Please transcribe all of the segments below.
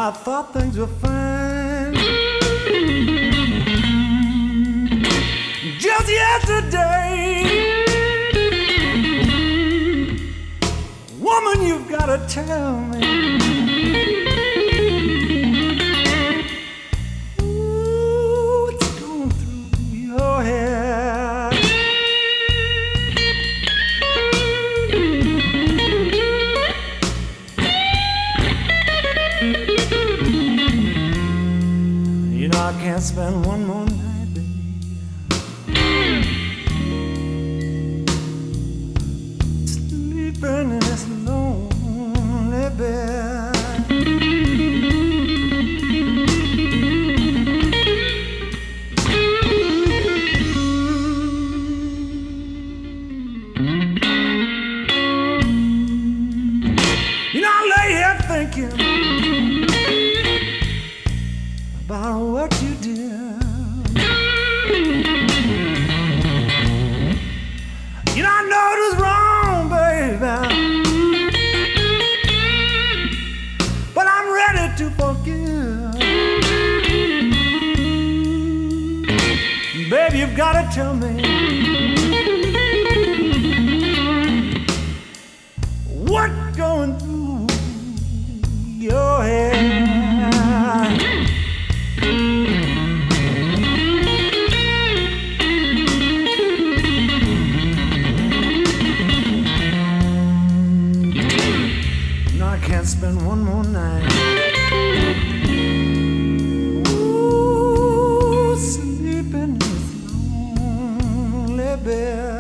I thought things were fine. Just yesterday, woman, you've gotta tell me. What's going through your head? You know I can't spend one more night, baby, sleeping in this lonely bed. You know I lay here thinking about what you did. You know I know it was wrong, baby, but I'm ready to forgive. Baby, you've gotta tell me what's going through your head. Can't spend one more night. Ooh, sleeping in this lonely bed.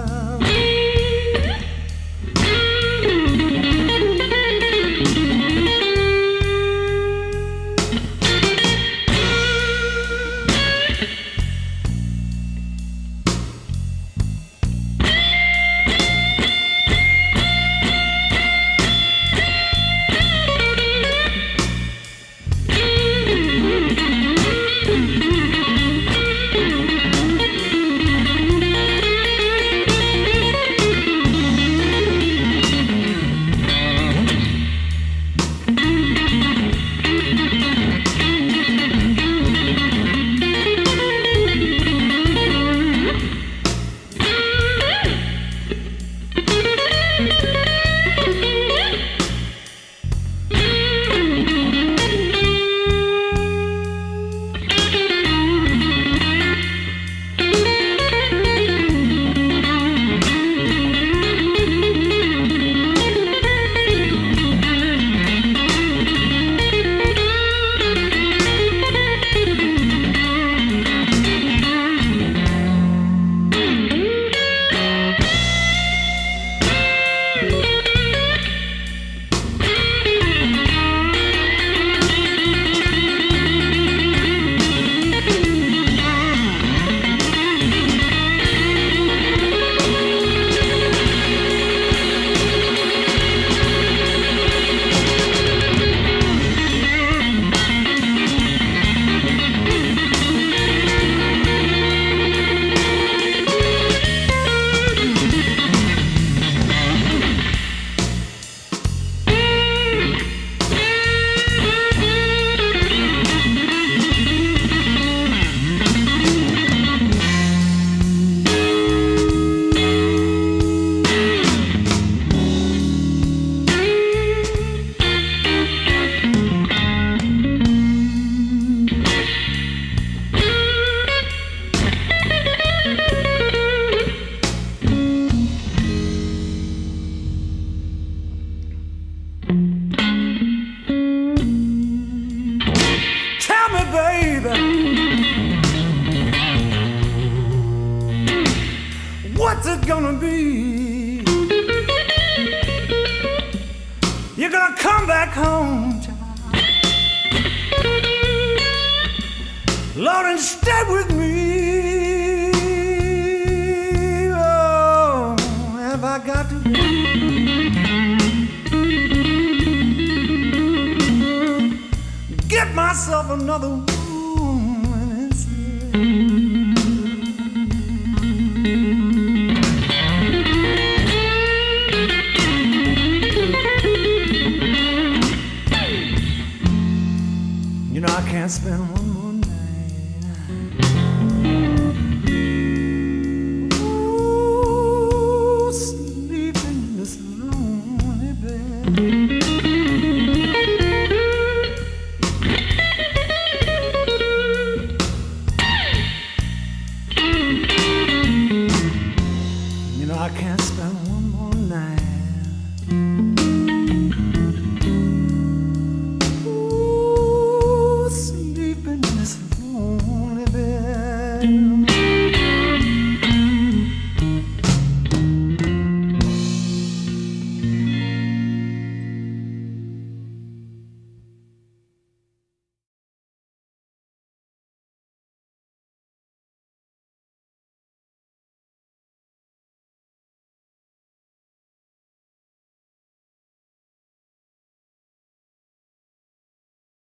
What's it gonna be? You're gonna come back home, child, Lord, and stay with me. Oh, have I got to get myself another woman instead? know I can't spend one more night.